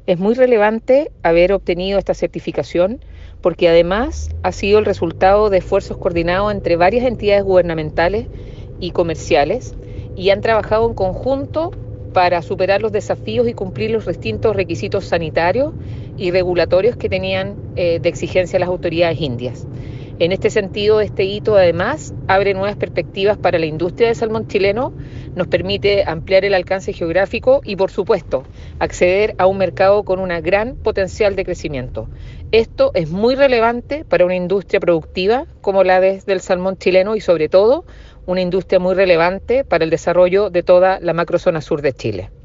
Es muy relevante haber obtenido esta certificación porque además ha sido el resultado de esfuerzos coordinados entre varias entidades gubernamentales y comerciales y han trabajado en conjunto para superar los desafíos y cumplir los distintos requisitos sanitarios y regulatorios que tenían de exigencia las autoridades indias. En este sentido, este hito además abre nuevas perspectivas para la industria del salmón chileno, nos permite ampliar el alcance geográfico y, por supuesto, acceder a un mercado con un gran potencial de crecimiento. Esto es muy relevante para una industria productiva como la del salmón chileno y, sobre todo, una industria muy relevante para el desarrollo de toda la macrozona sur de Chile.